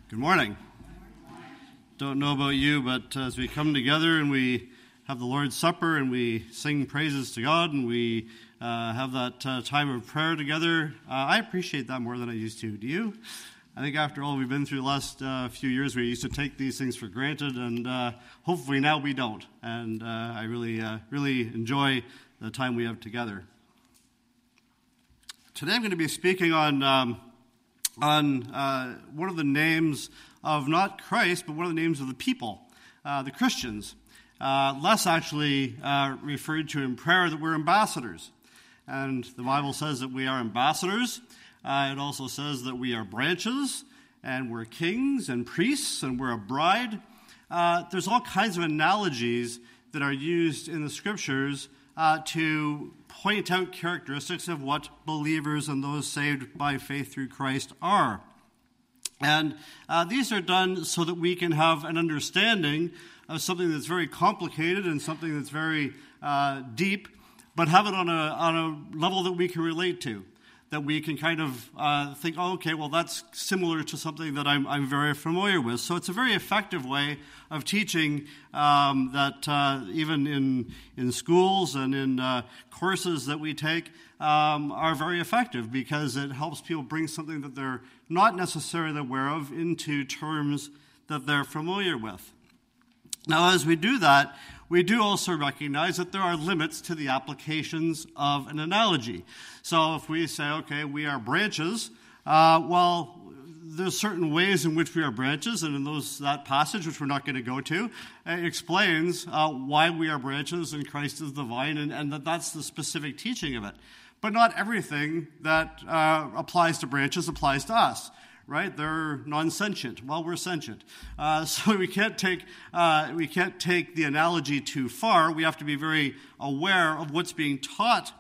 Good morning. Don't know about you, but as we come together and we have the Lord's Supper and we sing praises to God and we have that time of prayer together, I appreciate that more than I used to. Do you? I think after all we've been through the last few years, we used to take these things for granted, and hopefully now we don't. And I really enjoy the time we have together. Today I'm going to be speaking on one of the names of not Christ, but one of the names of the people, the Christians. Less actually referred to in prayer that we're ambassadors. And the Bible says that we are ambassadors. It also says that we are branches, and we're kings and priests, and we're a bride. There's all kinds of analogies that are used in the Scriptures to point out characteristics of what believers and those saved by faith through Christ are. And these are done so that we can have an understanding of something that's very complicated and something that's very deep, but have it on a level that we can relate to, that we can kind of think, oh, okay, well, that's similar to something that I'm very familiar with. So it's a very effective way of teaching that even in schools and in courses that we take are very effective, because it helps people bring something that they're not necessarily aware of into terms that they're familiar with. Now, as we do that, we do also recognize that there are limits to the applications of an analogy. So if we say, okay, we are branches, well, there's certain ways in which we are branches, and in that passage, which we're not going to go to, it explains why we are branches and Christ is the vine, and that's the specific teaching of it. But not everything that applies to branches applies to us. Right? They're non-sentient. Well, we're sentient. So we can't take the analogy too far. We have to be very aware of what's being taught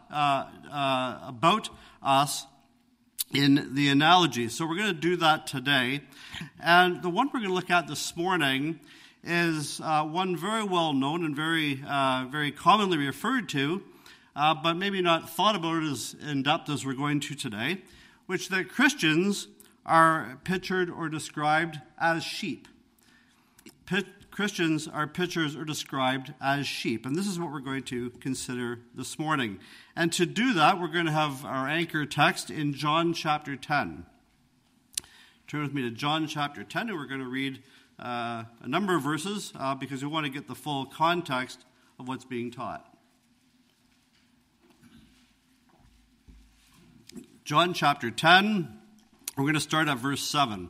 about us in the analogy. So we're going to do that today. And the one we're going to look at this morning is one very well known and very commonly referred to, but maybe not thought about as in depth as we're going to today, which that Christians are pictured or described as sheep. Christians are pictured or described as sheep. And this is what we're going to consider this morning. And to do that, we're going to have our anchor text in John chapter 10. Turn with me to John chapter 10, and we're going to read a number of verses because we want to get the full context of what's being taught. John chapter 10. We're going to start at verse 7.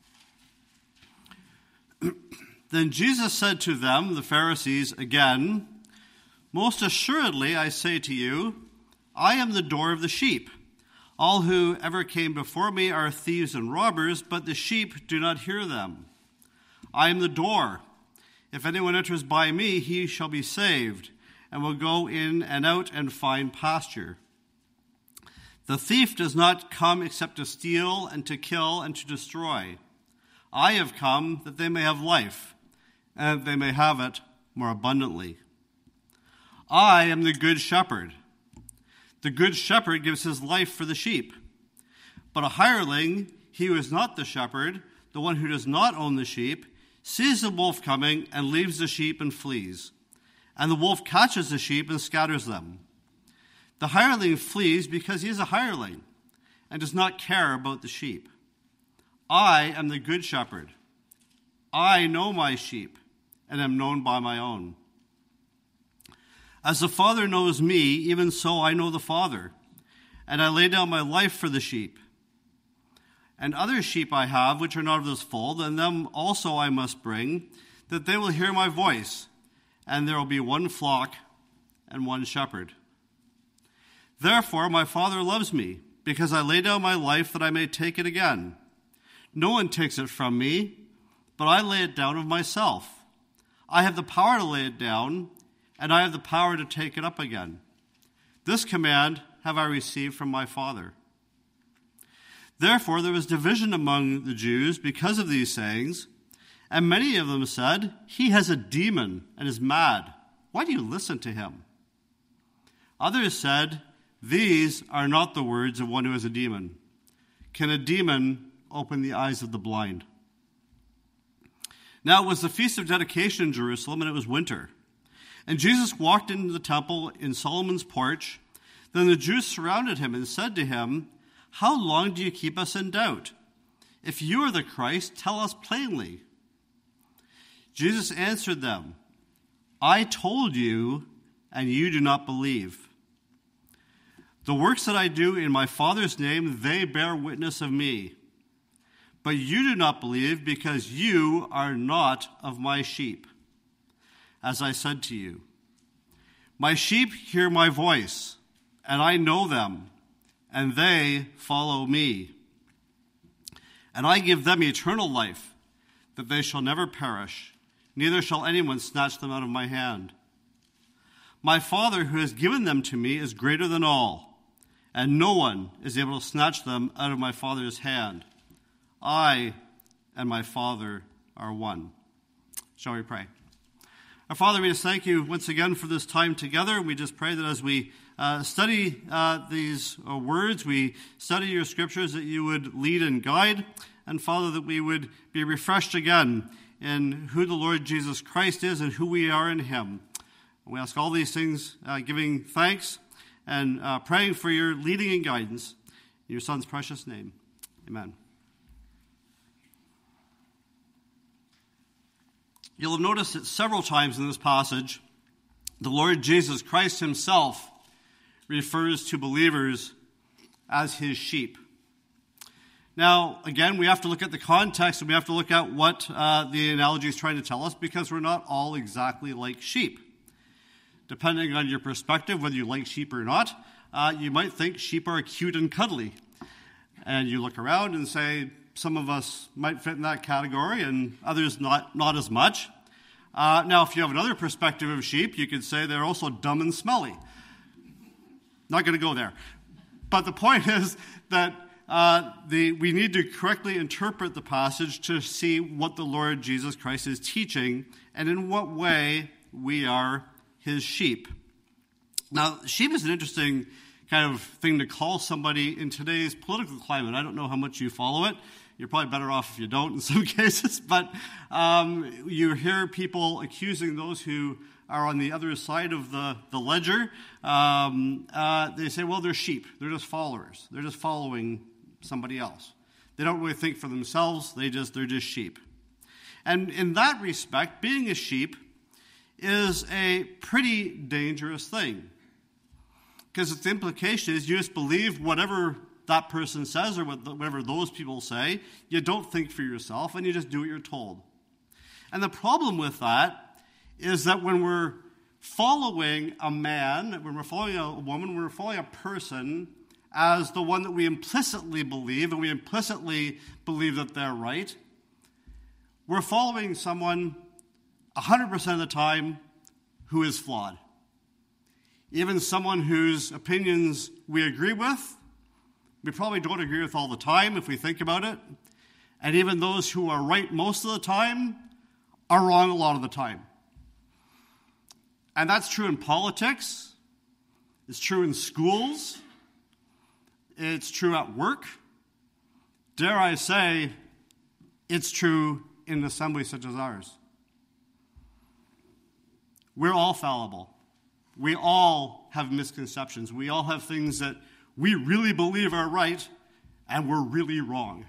Then Jesus said to them, the Pharisees, again, "Most assuredly I say to you, I am the door of the sheep. All who ever came before me are thieves and robbers, but the sheep do not hear them. I am the door. If anyone enters by me, he shall be saved, and will go in and out and find pasture. The thief does not come except to steal and to kill and to destroy. I have come that they may have life, and that they may have it more abundantly. I am the good shepherd. The good shepherd gives his life for the sheep. But a hireling, he who is not the shepherd, the one who does not own the sheep, sees the wolf coming and leaves the sheep and flees. And the wolf catches the sheep and scatters them. The hireling flees because he is a hireling and does not care about the sheep. I am the good shepherd. I know my sheep and am known by my own. As the Father knows me, even so I know the Father, and I lay down my life for the sheep. And other sheep I have, which are not of this fold, and them also I must bring, that they will hear my voice, and there will be one flock and one shepherd. Therefore, my Father loves me, because I lay down my life that I may take it again. No one takes it from me, but I lay it down of myself. I have the power to lay it down, and I have the power to take it up again. This command have I received from my Father." Therefore, there was division among the Jews because of these sayings, and many of them said, "He has a demon and is mad. Why do you listen to him?" Others said, "These are not the words of one who has a demon. Can a demon open the eyes of the blind?" Now it was the feast of dedication in Jerusalem, and it was winter. And Jesus walked into the temple in Solomon's porch. Then the Jews surrounded him and said to him, "How long do you keep us in doubt? If you are the Christ, tell us plainly." Jesus answered them, "I told you, and you do not believe. The works that I do in my Father's name, they bear witness of me. But you do not believe because you are not of my sheep. As I said to you, my sheep hear my voice, and I know them, and they follow me. And I give them eternal life, that they shall never perish, neither shall anyone snatch them out of my hand. My Father who has given them to me is greater than all, and no one is able to snatch them out of my Father's hand. I and my Father are one." Shall we pray? Our Father, we just thank you once again for this time together. We just pray that as we study these words, we study your scriptures, that you would lead and guide. And Father, that we would be refreshed again in who the Lord Jesus Christ is and who we are in him. We ask all these things, giving thanks and praying for your leading and guidance. In your Son's precious name. Amen. You'll have noticed that several times in this passage, the Lord Jesus Christ himself refers to believers as his sheep. Now, again, we have to look at the context, and we have to look at what the analogy is trying to tell us, because we're not all exactly like sheep. Depending on your perspective, whether you like sheep or not, you might think sheep are cute and cuddly. And you look around and say, some of us might fit in that category, and others not as much. Now, if you have another perspective of sheep, you could say they're also dumb and smelly. Not going to go there. But the point is that we need to correctly interpret the passage to see what the Lord Jesus Christ is teaching and in what way we are his sheep. Now, sheep is an interesting kind of thing to call somebody in today's political climate. I don't know how much you follow it. You're probably better off if you don't in some cases. But you hear people accusing those who are on the other side of the ledger. They say, well, they're sheep. They're just followers. They're just following somebody else. They don't really think for themselves. They're just sheep. And in that respect, being a sheep is a pretty dangerous thing. Because the implication is you just believe whatever that person says or whatever those people say. You don't think for yourself, and you just do what you're told. And the problem with that is that when we're following a man, when we're following a woman, when we're following a person as the one that we implicitly believe, and we implicitly believe that they're right, we're following someone 100% of the time who is flawed. Even someone whose opinions we agree with, we probably don't agree with all the time if we think about it. And even those who are right most of the time are wrong a lot of the time. And that's true in politics. It's true in schools. It's true at work. Dare I say, it's true in an assembly such as ours. We're all fallible. We all have misconceptions. We all have things that we really believe are right, and we're really wrong.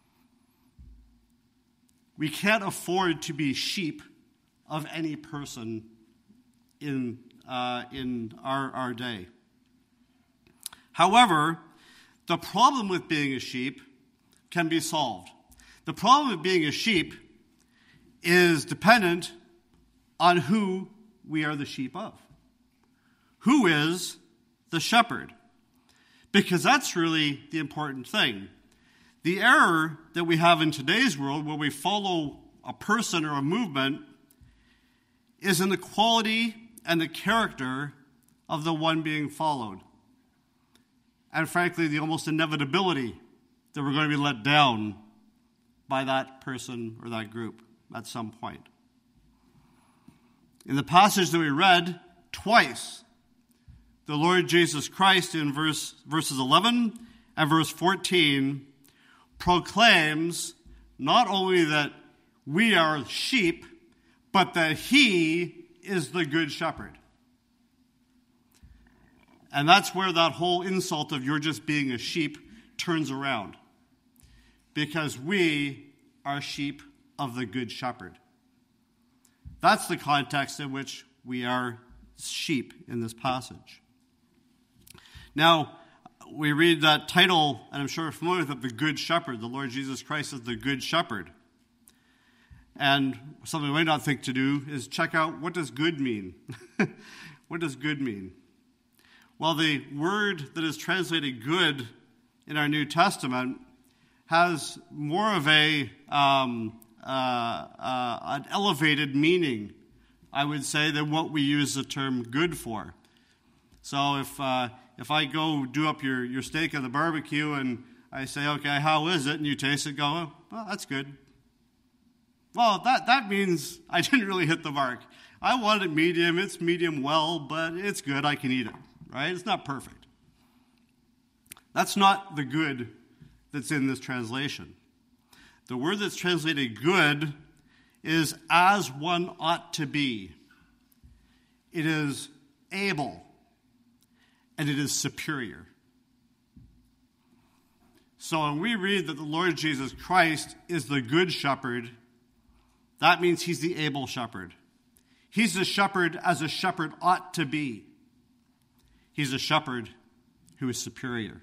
We can't afford to be sheep of any person in our day. However, the problem with being a sheep can be solved. The problem with being a sheep is dependent on who we are the sheep of. Who is the shepherd? Because that's really the important thing. The error that we have in today's world, where we follow a person or a movement, is in the quality and the character of the one being followed. And frankly, the almost inevitability that we're going to be let down by that person or that group at some point. In the passage that we read, twice, the Lord Jesus Christ in verses 11 and verse 14 proclaims not only that we are sheep, but that he is the good shepherd. And that's where that whole insult of you're just being a sheep turns around. Because we are sheep of the good shepherd. That's the context in which we are sheep in this passage. Now, we read that title, and I'm sure you're familiar with it, the Good Shepherd. The Lord Jesus Christ is the Good Shepherd. And something we might not think to do is check out, what does good mean? What does good mean? Well, the word that is translated good in our New Testament has more of an elevated meaning, I would say, than what we use the term good for. So if I go do up your steak on the barbecue and I say, okay, how is it? And you taste it, go, well, that's good. Well, that means I didn't really hit the mark. I wanted it medium. It's medium well, but it's good. I can eat it, right? It's not perfect. That's not the good that's in this translation. The word that's translated good is as one ought to be. It is able, and it is superior. So when we read that the Lord Jesus Christ is the good shepherd, that means he's the able shepherd. He's the shepherd as a shepherd ought to be. He's a shepherd who is superior.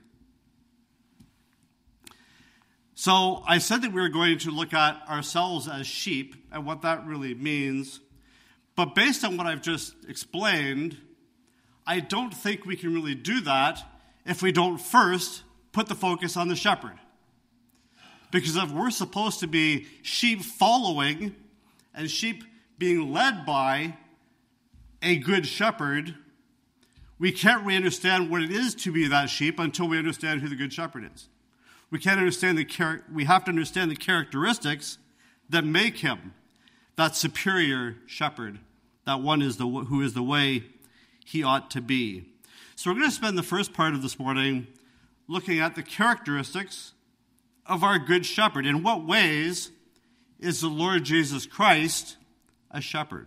So I said that we were going to look at ourselves as sheep and what that really means. But based on what I've just explained, I don't think we can really do that if we don't first put the focus on the shepherd. Because if we're supposed to be sheep following and sheep being led by a good shepherd, we can't really understand what it is to be that sheep until we understand who the good shepherd is. We can't understand we have to understand the characteristics that make him that superior shepherd, that one who is the way he ought to be. So we're going to spend the first part of this morning looking at the characteristics of our good shepherd. In what ways is the Lord Jesus Christ a shepherd?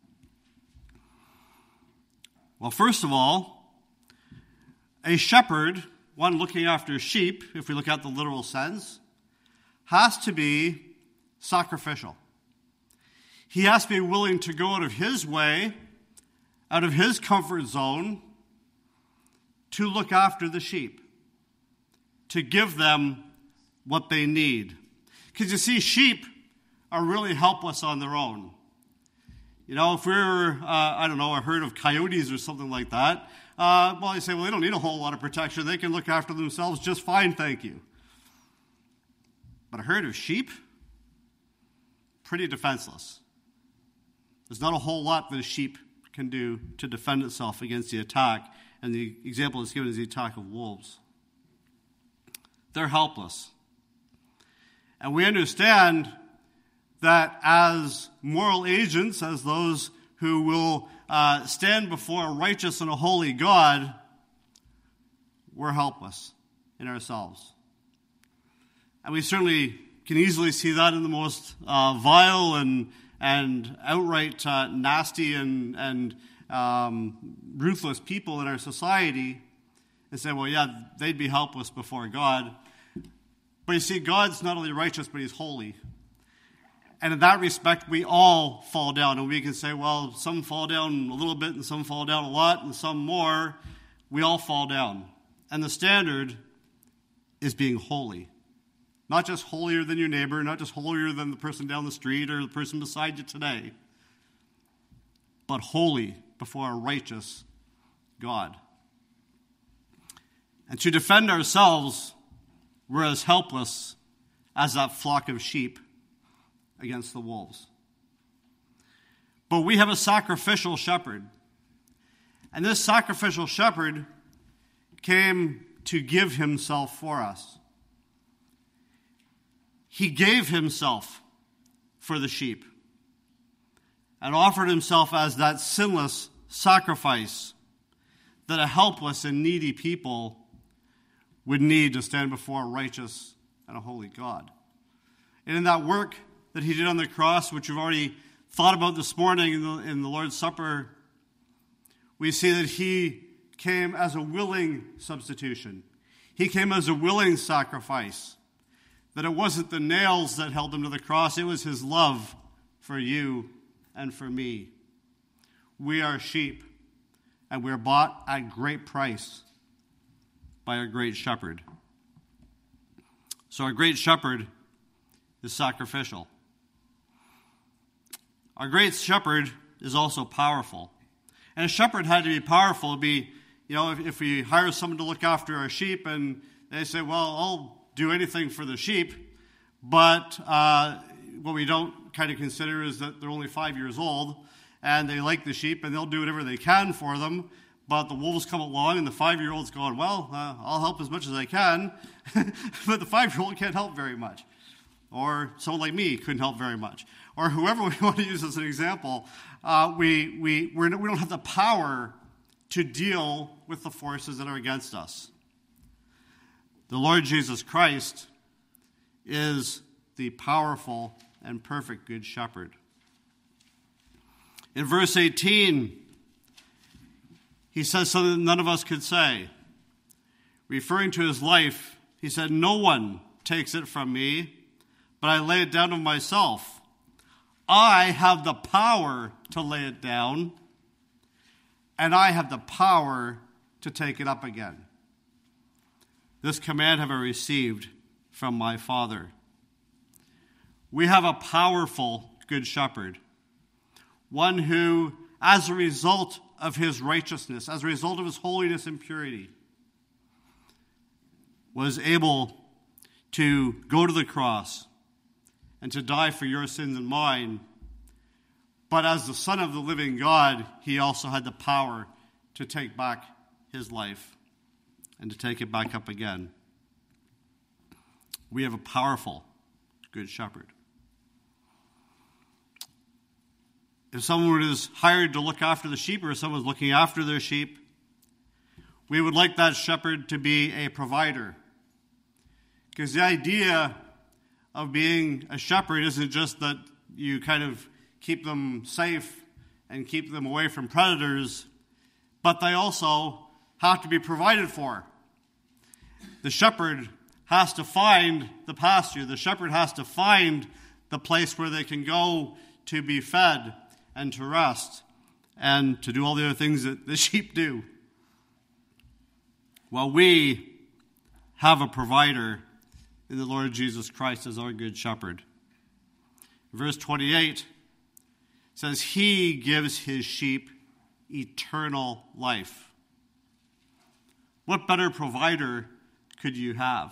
Well, first of all, a shepherd, one looking after sheep, if we look at the literal sense, has to be sacrificial. He has to be willing to go out of his way, out of his comfort zone, to look after the sheep, to give them what they need. Because you see, sheep are really helpless on their own. You know, if we're, a herd of coyotes or something like that, you say, well, they don't need a whole lot of protection. They can look after themselves just fine, thank you. But a herd of sheep, pretty defenseless. There's not a whole lot that a sheep can do to defend itself against the attack. And the example that's given is the attack of wolves. They're helpless. And we understand that as moral agents, as those who will stand before a righteous and a holy God, we're helpless in ourselves. And we certainly can easily see that in the most vile and outright nasty and ruthless people in our society, and say, well, yeah, they'd be helpless before God. But you see, God's not only righteous, but he's holy. And in that respect, we all fall down. And we can say, well, some fall down a little bit, and some fall down a lot, and some more. We all fall down. And the standard is being holy. Not just holier than your neighbor, not just holier than the person down the street or the person beside you today, but holy before a righteous God. And to defend ourselves, we're as helpless as that flock of sheep against the wolves. But we have a sacrificial shepherd. And this sacrificial shepherd came to give himself for us. He gave himself for the sheep and offered himself as that sinless sacrifice that a helpless and needy people would need to stand before a righteous and a holy God. And in that work that he did on the cross, which we've already thought about this morning in the Lord's Supper, we see that he came as a willing substitution. He came as a willing sacrifice. That it wasn't the nails that held him to the cross, it was his love for you and for me. We are sheep, and we're bought at great price by a great shepherd. So our great shepherd is sacrificial. Our great shepherd is also powerful. And a shepherd had to be powerful. It'd be, if we hire someone to look after our sheep and they say, well, I'll do anything for the sheep, but what we don't kind of consider is that they're only 5 years old and they like the sheep and they'll do whatever they can for them, but the wolves come along and the 5-year-old's going, well, I'll help as much as I can, but the 5-year-old can't help very much. Or someone like me couldn't help very much. Or whoever we want to use as an example, we don't have the power to deal with the forces that are against us. The Lord Jesus Christ is the powerful and perfect Good Shepherd. In verse 18, he says something that none of us could say. Referring to his life, he said, "No one takes it from me, but I lay it down of myself. I have the power to lay it down, and I have the power to take it up again. This command have I received from my Father." We have a powerful Good Shepherd, one who, as a result of his righteousness, as a result of his holiness and purity, was able to go to the cross and to die for your sins and mine. But as the Son of the living God, he also had the power to take back his life and to take it back up again. We have a powerful Good Shepherd. If someone is hired to look after the sheep, or if someone's looking after their sheep, we would like that shepherd to be a provider. Because the idea of being a shepherd isn't just that you kind of keep them safe and keep them away from predators, but they also have to be provided for. The shepherd has to find the pasture. The shepherd has to find the place where they can go to be fed and to rest and to do all the other things that the sheep do. Well, we have a provider in the Lord Jesus Christ as our Good Shepherd. Verse 28 says, he gives his sheep eternal life. What better provider could you have?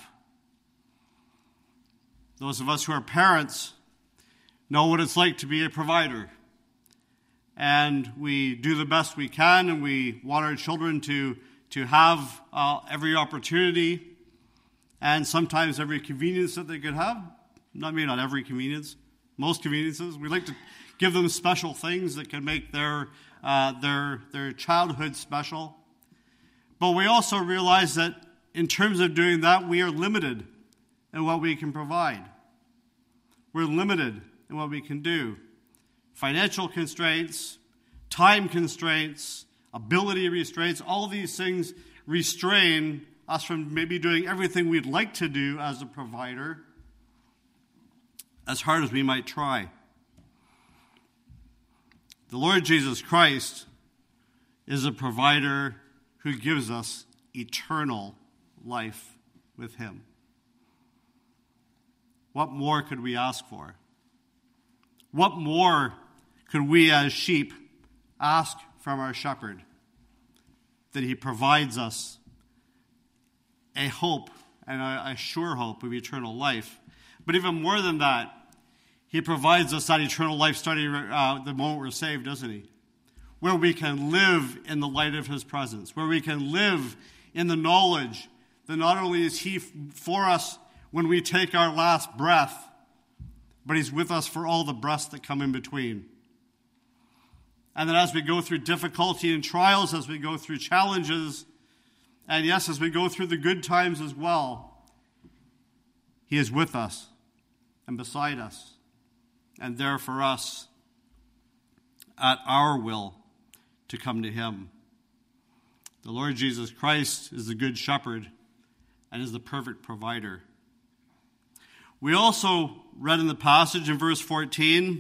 Those of us who are parents know what it's like to be a provider. And we do the best we can, and we want our children to have every opportunity and sometimes every convenience that they could have. Maybe not every convenience, most conveniences. We like to give them special things that can make their childhood special. But we also realize that in terms of doing that, we are limited in what we can provide. We're limited in what we can do. Financial constraints, time constraints, ability restraints, all these things restrain us from maybe doing everything we'd like to do as a provider, as hard as we might try. The Lord Jesus Christ is a provider who gives us eternal life with him. What more could we ask for? What more could we as sheep ask from our shepherd? That he provides us a hope and a sure hope of eternal life. But even more than that, he provides us that eternal life starting the moment we're saved, doesn't he? Where we can live in the light of his presence, where we can live in the knowledge that not only is he for us when we take our last breath, but he's with us for all the breaths that come in between. And then as we go through difficulty and trials, as we go through challenges, and yes, as we go through the good times as well, he is with us and beside us and there for us at our will to come to him. The Lord Jesus Christ is the good shepherd and is the perfect provider. We also read in the passage in verse 14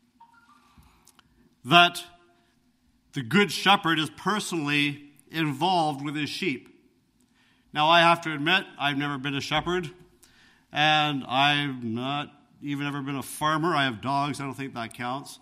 that the good shepherd is personally involved with his sheep. Now, I have to admit, I've never been a shepherd, and I've not even ever been a farmer. I have dogs. I don't think that counts.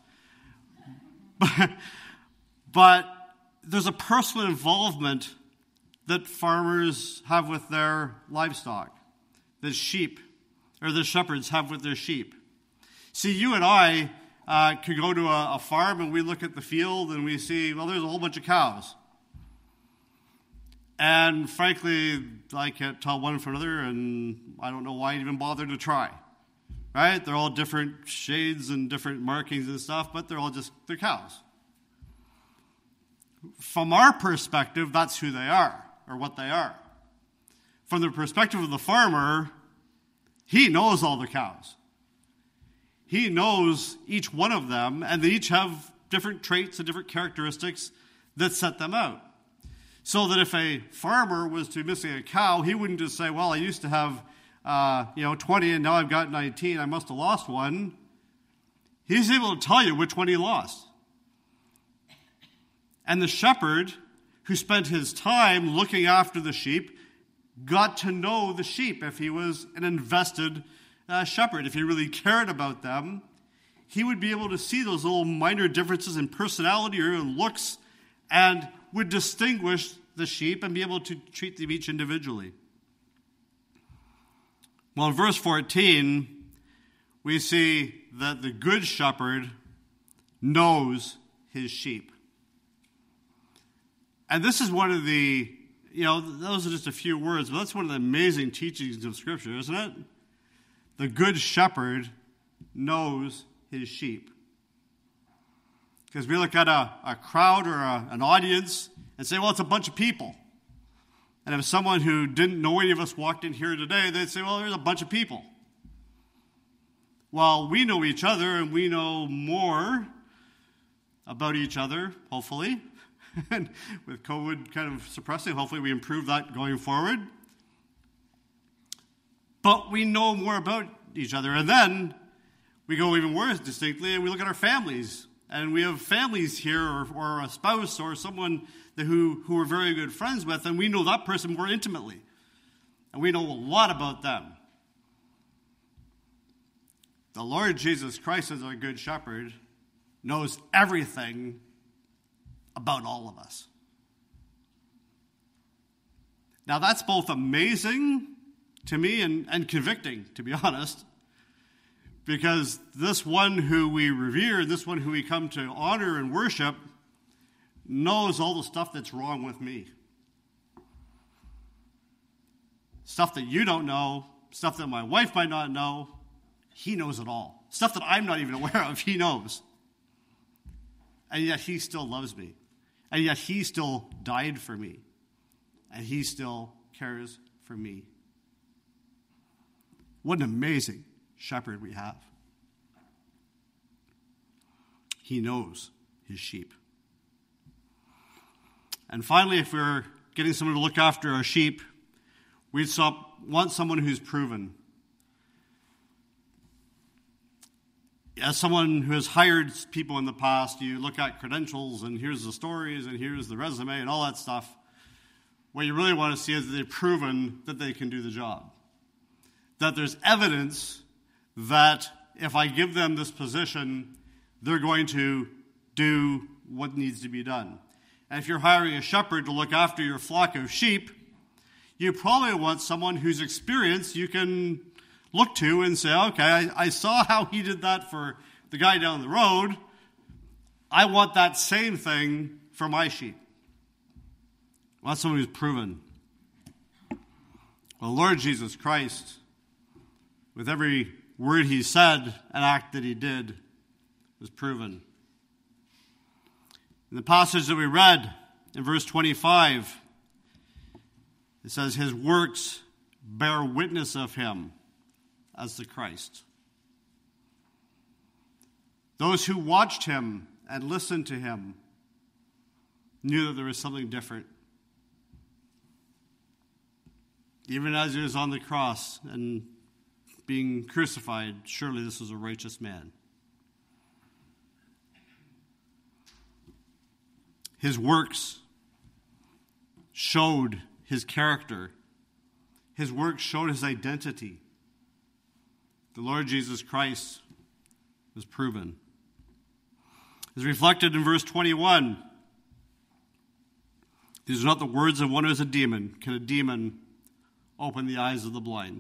But there's a personal involvement that farmers have with their livestock, that the shepherds have with their sheep. See, you and I could go to a farm and we look at the field and we see, well, there's a whole bunch of cows. And frankly, I can't tell one from another, and I don't know why I even bother to try. Right? They're all different shades and different markings and stuff, but they're cows. From our perspective, that's who they are, or what they are. From the perspective of the farmer, he knows all the cows. He knows each one of them, and they each have different traits and different characteristics that set them out. So that if a farmer was to be missing a cow, he wouldn't just say, well, I used to have 20 and now I've got 19. I must have lost one. He's able to tell you which one he lost. And the shepherd who spent his time looking after the sheep got to know the sheep. If he was an invested shepherd, if he really cared about them, he would be able to see those little minor differences in personality or in looks and would distinguish the sheep and be able to treat them each individually. Well, in verse 14, we see that the good shepherd knows his sheep. And this is one of the, those are just a few words, but that's one of the amazing teachings of Scripture, isn't it? The good shepherd knows his sheep. Because we look at a crowd or an audience and say, well, it's a bunch of people. And if someone who didn't know any of us walked in here today, they'd say, well, there's a bunch of people. Well, we know each other and we know more about each other, hopefully. And with COVID kind of suppressing, hopefully we improve that going forward. But we know more about each other. And then we go even more distinctly and we look at our families. And we have families here or a spouse or someone who we're very good friends with, and we know that person more intimately. And we know a lot about them. The Lord Jesus Christ, as our good shepherd, knows everything about all of us. Now that's both amazing to me and convicting, to be honest. Because this one who we revere, this one who we come to honor and worship, knows all the stuff that's wrong with me. Stuff that you don't know, stuff that my wife might not know, he knows it all. Stuff that I'm not even aware of, he knows. And yet he still loves me. And yet he still died for me. And he still cares for me. What an amazing shepherd we have. He knows his sheep. And finally, if we're getting someone to look after our sheep, we want someone who's proven. As someone who has hired people in the past, you look at credentials and here's the stories and here's the resume and all that stuff. What you really want to see is that they've proven that they can do the job. That there's evidence that if I give them this position, they're going to do what needs to be done. And if you're hiring a shepherd to look after your flock of sheep, you probably want someone whose experience you can look to and say, okay, I saw how he did that for the guy down the road. I want that same thing for my sheep. I want someone who's proven. Well, Lord Jesus Christ, with every word he said and act that he did, was proven. In the passage that we read in verse 25, it says, his works bear witness of him as the Christ. Those who watched him and listened to him knew that there was something different. Even as he was on the cross and being crucified, surely this was a righteous man. His works showed his character. His works showed his identity. The Lord Jesus Christ was proven. As reflected in verse 21, these are not the words of one who is a demon. Can a demon open the eyes of the blind?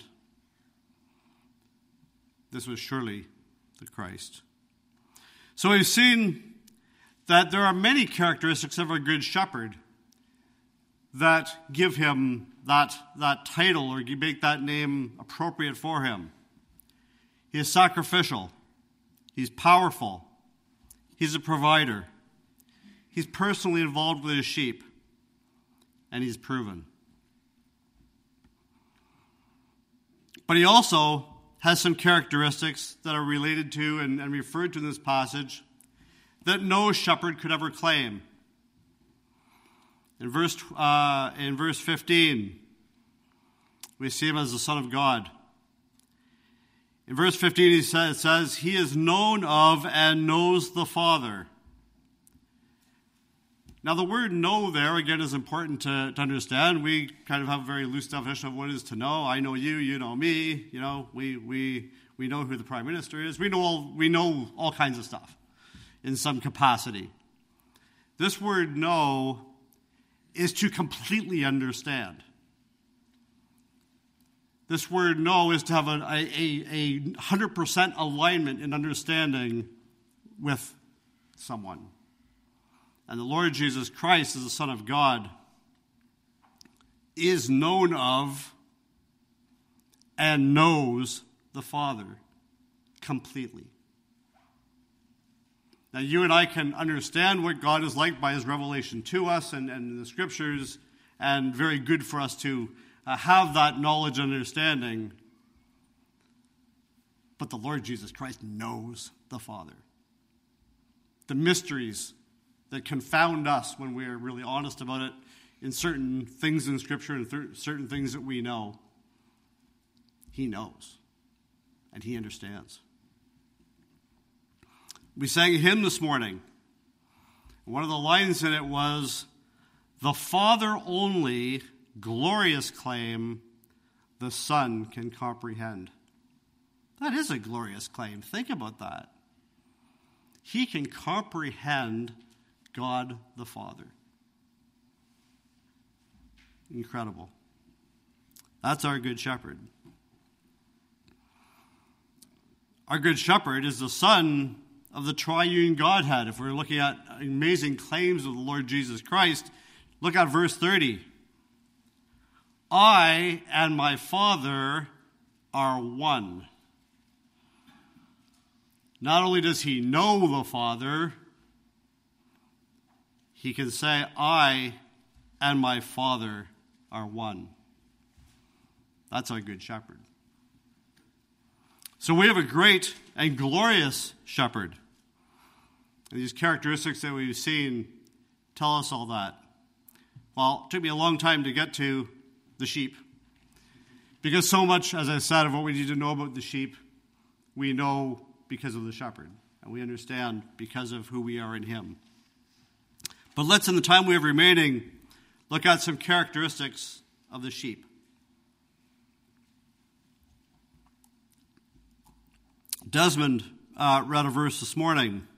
This was surely the Christ. So we've seen that there are many characteristics of a good shepherd that give him that title or make that name appropriate for him. He is sacrificial. He's powerful. He's a provider. He's personally involved with his sheep. And he's proven. But he also has some characteristics that are related to and referred to in this passage that no shepherd could ever claim. In verse 15, we see him as the Son of God. In verse 15, it says, he is known of and knows the Father. Now, the word know there, again, is important to understand. We kind of have a very loose definition of what it is to know. I know you, you know me. You know, we know who the Prime Minister is. We know all kinds of stuff in some capacity. This word know is to completely understand. This word know is to have a 100% alignment in understanding with someone. And the Lord Jesus Christ, as the Son of God, is known of and knows the Father completely. Now, you and I can understand what God is like by his revelation to us and in the Scriptures, and very good for us to have that knowledge and understanding. But the Lord Jesus Christ knows the Father. The mysteries that confound us when we're really honest about it in certain things in Scripture and certain things that we know, he knows and he understands. We sang a hymn this morning. One of the lines in it was, the Father only glorious claim the Son can comprehend. That is a glorious claim. Think about that. He can comprehend God the Father. Incredible. That's our Good Shepherd. Our Good Shepherd is the Son of the triune Godhead. If we're looking at amazing claims of the Lord Jesus Christ, look at verse 30. I and my Father are one. Not only does he know the Father, he can say, I and my Father are one. That's our Good Shepherd. So we have a great and glorious shepherd. And these characteristics that we've seen tell us all that. Well, it took me a long time to get to the sheep. Because so much, as I said, of what we need to know about the sheep, we know because of the shepherd. And we understand because of who we are in him. But let's, in the time we have remaining, look at some characteristics of the sheep. Desmond read a verse this morning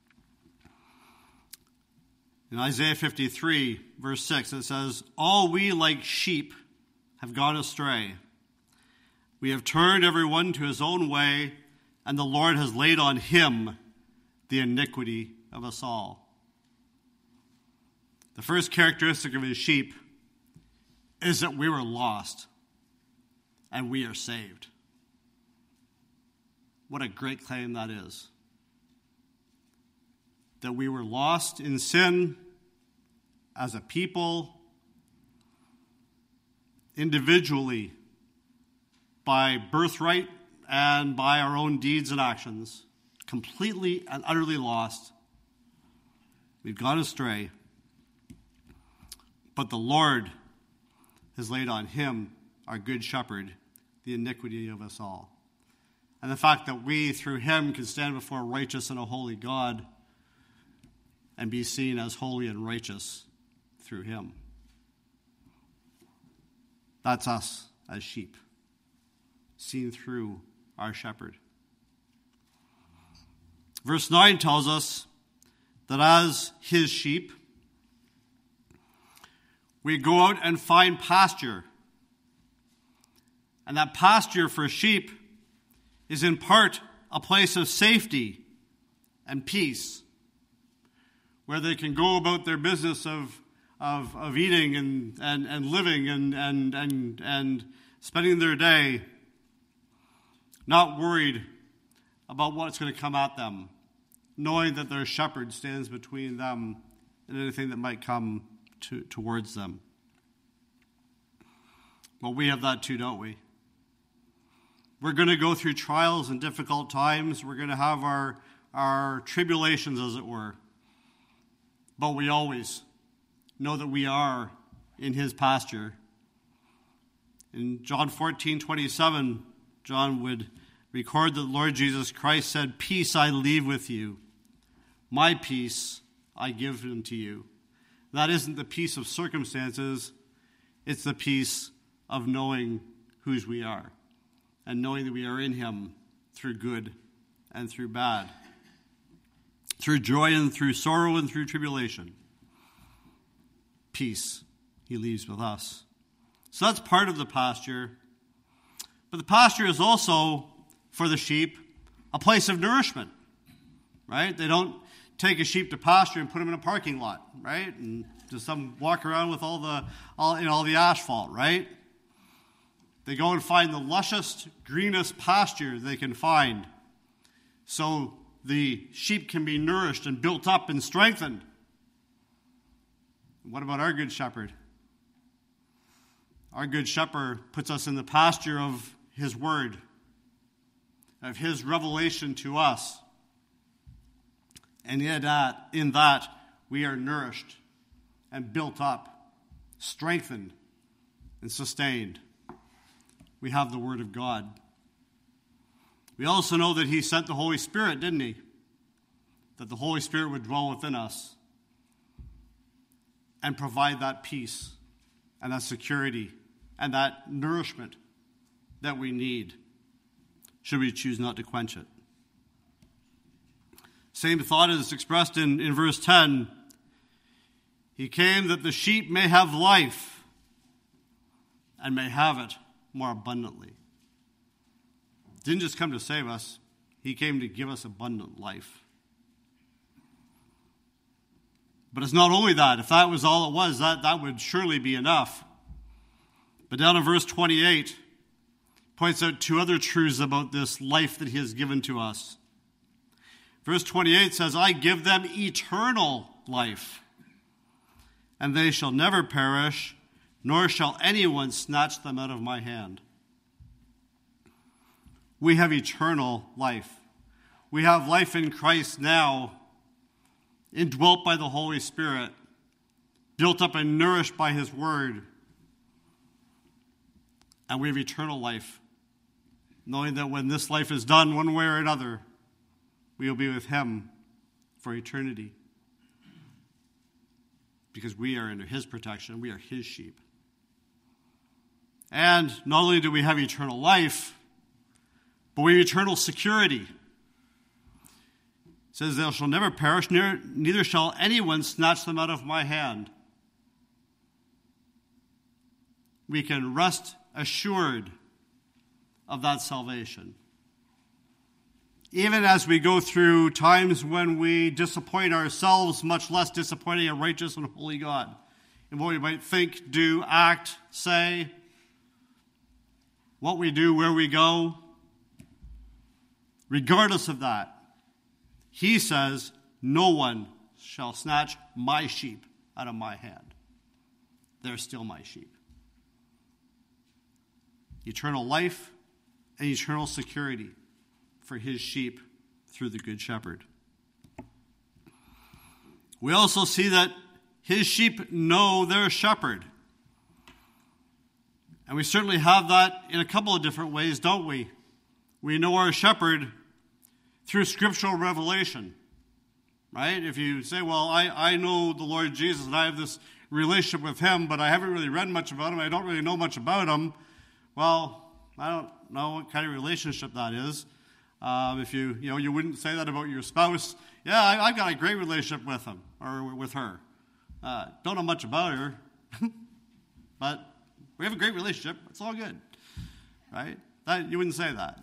in Isaiah 53, verse 6. It says, all we like sheep have gone astray. We have turned everyone to his own way, and the Lord has laid on him the iniquity of us all. The first characteristic of his sheep is that we were lost and we are saved. What a great claim that is. That we were lost in sin as a people, individually, by birthright and by our own deeds and actions, completely and utterly lost. We've gone astray. But the Lord has laid on him, our good shepherd, the iniquity of us all. And the fact that we, through him, can stand before a righteous and a holy God and be seen as holy and righteous through him. That's us as sheep, seen through our shepherd. Verse 9 tells us that as his sheep, we go out and find pasture. And that pasture for sheep is in part a place of safety and peace, where they can go about their business of eating and living and spending their day not worried about what's going to come at them, knowing that their shepherd stands between them and anything that might come towards them. Well, we have that too, don't we? We're going to go through trials and difficult times. We're going to have our tribulations, as it were. But we always know that we are in his pasture. In John 14:27, John would record that Lord Jesus Christ said, "Peace I leave with you. My peace I give unto you." That isn't the peace of circumstances. It's the peace of knowing whose we are and knowing that we are in him through good and through bad, through joy and through sorrow and through tribulation. Peace he leaves with us. So that's part of the pasture. But the pasture is also, for the sheep, a place of nourishment, right? They don't take a sheep to pasture and put them in a parking lot, right? And just some walk around with all the asphalt, right? They go and find the lushest, greenest pasture they can find, so the sheep can be nourished and built up and strengthened. What about our good shepherd? Our good shepherd puts us in the pasture of his word, of his revelation to us. And in that, we are nourished and built up, strengthened and sustained. We have the word of God. We also know that he sent the Holy Spirit, didn't he? That the Holy Spirit would dwell within us and provide that peace and that security and that nourishment that we need, should we choose not to quench it. Same thought is expressed in verse 10. He came that the sheep may have life and may have it more abundantly. Didn't just come to save us. He came to give us abundant life. But it's not only that. If that was all it was, that would surely be enough. But down in verse 28, points out two other truths about this life that he has given to us. Verse 28 says, "I give them eternal life, and they shall never perish, nor shall anyone snatch them out of my hand." We have eternal life. We have life in Christ now, indwelt by the Holy Spirit, built up and nourished by his word. And we have eternal life, knowing that when this life is done one way or another, we will be with him for eternity. Because we are under his protection, we are his sheep. And not only do we have eternal life, but we have eternal security. It says, "They shall never perish, neither shall anyone snatch them out of my hand." We can rest assured of that salvation. Even as we go through times when we disappoint ourselves, much less disappointing a righteous and holy God, in what we might think, do, act, say, what we do, where we go, regardless of that, he says, "No one shall snatch my sheep out of my hand." They're still my sheep. Eternal life and eternal security for his sheep through the Good Shepherd. We also see that his sheep know their shepherd. And we certainly have that in a couple of different ways, don't we? We know our shepherd through scriptural revelation, right? If you say, well, I know the Lord Jesus and I have this relationship with him, but I haven't really read much about him, I don't really know much about him, well, I don't know what kind of relationship that is. If you wouldn't say that about your spouse. Yeah, I've got a great relationship with him or with her. Don't know much about her, but we have a great relationship. It's all good, right? You wouldn't say that.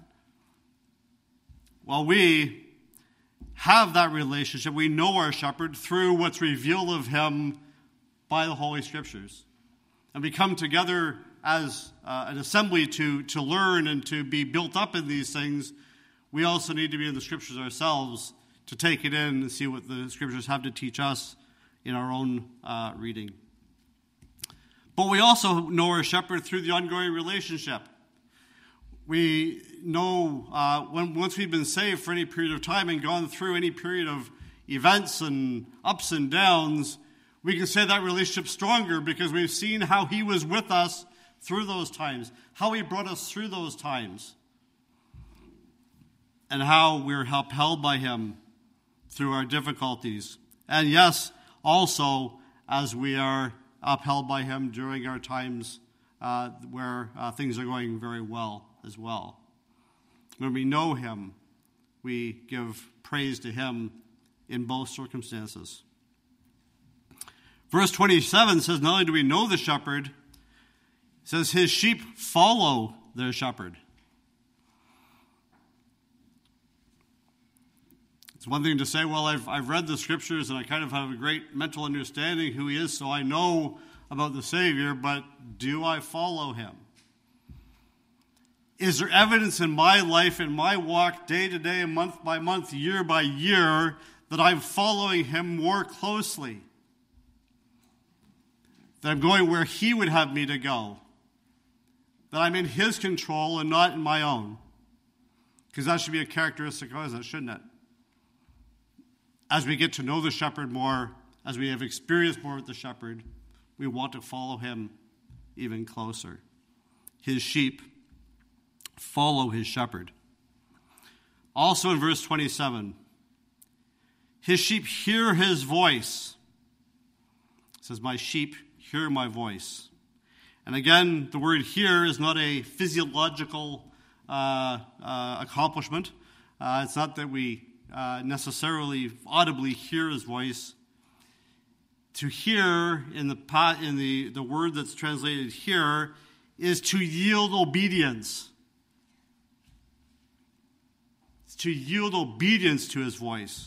Well, we have that relationship. We know our shepherd through what's revealed of him by the Holy Scriptures. And we come together as an assembly to learn and to be built up in these things. We also need to be in the Scriptures ourselves to take it in and see what the Scriptures have to teach us in our own reading. But we also know our shepherd through the ongoing relationship. We know once we've been saved for any period of time and gone through any period of events and ups and downs, we can say that relationship's stronger because we've seen how he was with us through those times, how he brought us through those times, and how we're upheld by him through our difficulties. And yes, also as we are upheld by him during our times where things are going very well as well. When we know him, we give praise to him in both circumstances. Verse 27 says, not only do we know the shepherd, it says his sheep follow their shepherd. It's one thing to say, well, I've read the Scriptures and I kind of have a great mental understanding who he is, so I know about the Savior, but do I follow him? Is there evidence in my life, in my walk, day to day, month by month, year by year, that I'm following him more closely? That I'm going where he would have me to go? That I'm in his control and not in my own? Because that should be a characteristic of us, shouldn't it? As we get to know the shepherd more, as we have experienced more with the shepherd, we want to follow him even closer. His sheep follow his shepherd. Also in verse 27, his sheep hear his voice. It says, my sheep hear my voice. And again, the word hear is not a physiological accomplishment. It's not that we necessarily audibly hear his voice. To hear in the word that's translated here is to yield obedience. It's to yield obedience to his voice.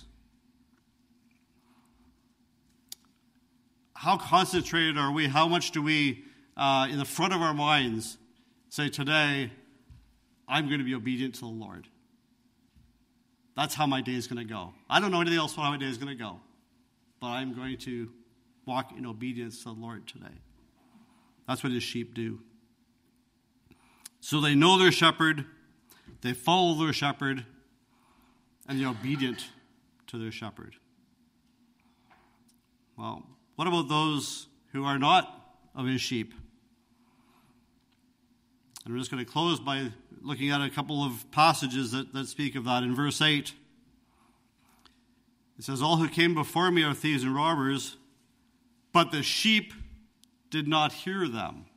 How concentrated are we? How much do we, in the front of our minds, say, today, I'm going to be obedient to the Lord. That's how my day is going to go. I don't know anything else about how my day is going to go. But I'm going to walk in obedience to the Lord today. That's what his sheep do. So they know their shepherd, they follow their shepherd, and they're obedient to their shepherd. Well, what about those who are not of his sheep? And we're just going to close by looking at a couple of passages that speak of that. In verse 8, it says, all who came before me are thieves and robbers, but the sheep did not hear them.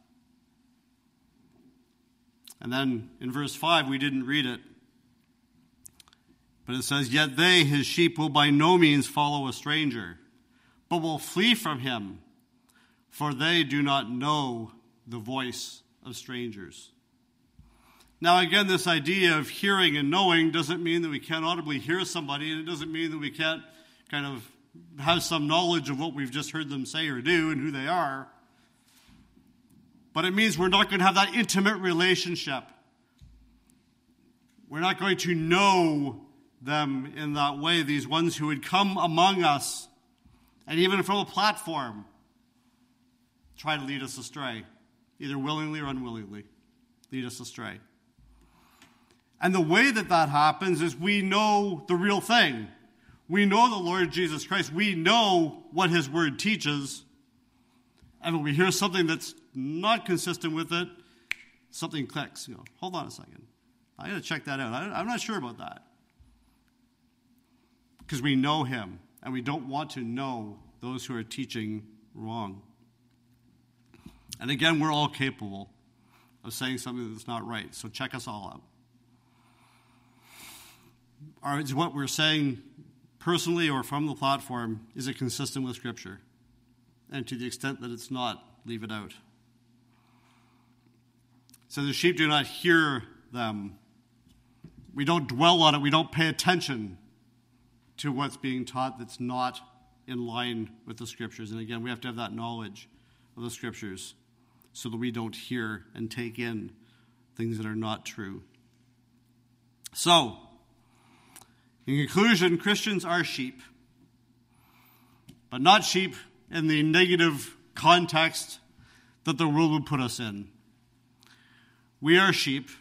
And then in verse 5, we didn't read it, but it says, yet they, his sheep, will by no means follow a stranger, but will flee from him, for they do not know the voice of strangers. Now, again, this idea of hearing and knowing doesn't mean that we can't audibly hear somebody, and it doesn't mean that we can't kind of have some knowledge of what we've just heard them say or do and who they are. But it means we're not going to have that intimate relationship. We're not going to know them in that way, these ones who would come among us and even from a platform try to lead us astray, either willingly or unwillingly, lead us astray. And the way that that happens is we know the real thing. We know the Lord Jesus Christ. We know what his word teaches. And when we hear something that's not consistent with it, something clicks. You know, hold on a second. I got to check that out. I'm not sure about that. Because we know him, and we don't want to know those who are teaching wrong. And again, we're all capable of saying something that's not right. So check us all out. Is what we're saying personally or from the platform, is it consistent with Scripture? And to the extent that it's not, leave it out. So the sheep do not hear them. We don't dwell on it. We don't pay attention to what's being taught that's not in line with the Scriptures. And again, we have to have that knowledge of the Scriptures so that we don't hear and take in things that are not true. So, in conclusion, Christians are sheep, but not sheep in the negative context that the world would put us in. We are sheep,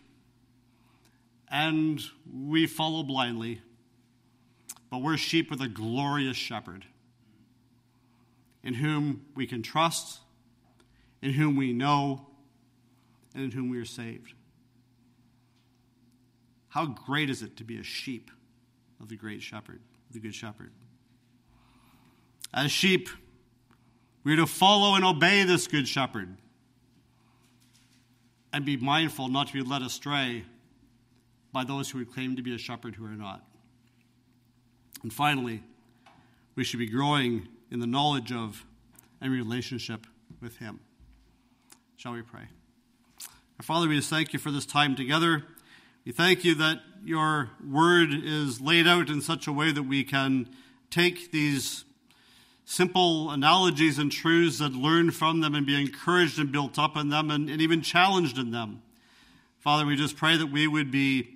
and we follow blindly, but we're sheep with a glorious shepherd in whom we can trust, in whom we know, and in whom we are saved. How great is it to be a sheep of the great shepherd, the good shepherd? As sheep, we are to follow and obey this good shepherd and be mindful not to be led astray by those who would claim to be a shepherd who are not. And finally, we should be growing in the knowledge of and relationship with him. Shall we pray? Our Father, we just thank you for this time together. We thank you that your word is laid out in such a way that we can take these simple analogies and truths and learn from them and be encouraged and built up in them and even challenged in them. Father, we just pray that we would be,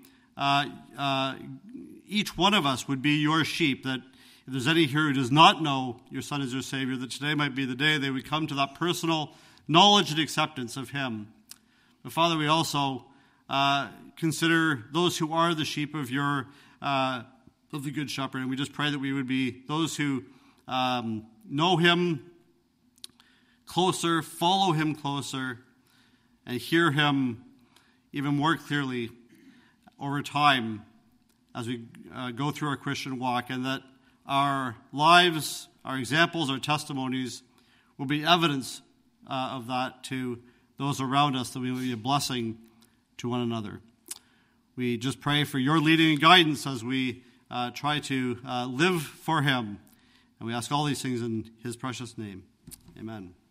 each one of us would be your sheep, that if there's any here who does not know your Son as your Savior, that today might be the day they would come to that personal knowledge and acceptance of him. But Father, we also consider those who are the sheep of your of the Good Shepherd, and we just pray that we would be those who know him closer, follow him closer, and hear him even more clearly over time as we go through our Christian walk, and that our lives, our examples, our testimonies will be evidence of that to those around us, that we will be a blessing to one another. We just pray for your leading and guidance as we try to live for him. And we ask all these things in his precious name. Amen.